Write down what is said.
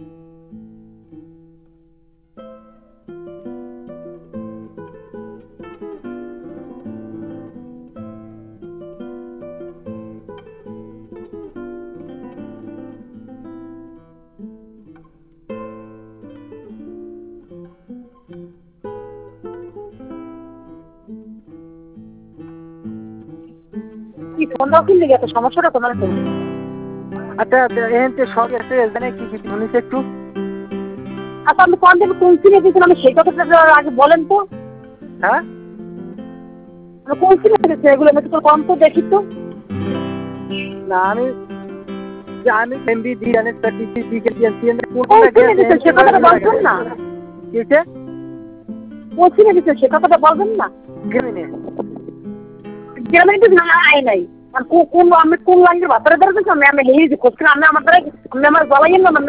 কি ফোন দাও কি লেগে এত সমস্যাটা তোমার তো? আচ্ছা এতে সব আছে এখানে কি কি শুনিস একটু? আচ্ছা আপনি কোন থেকে কোন সিমে দিয়েছেন আমি সেই কথাটা আগে বলেন তো। হ্যাঁ কোন সিমে দিয়েছে এগুলো আমি তো কম তো দেখি তো। না আমি এমবি দি জানি 36 কোন সিমে দিয়েছেন সে কথাটা বলছেন না। কিছে কোন সিমে দিয়েছেন সে কথাটা বলবেন না। গেমিনে গেলে তো না নাই আর কোন আমি কোন লাইনের বাতারে ধরেছেন আমি হেরি যে কোশ্চেন আমি আমার দ্বারা আমি আমার গলাইয়েন না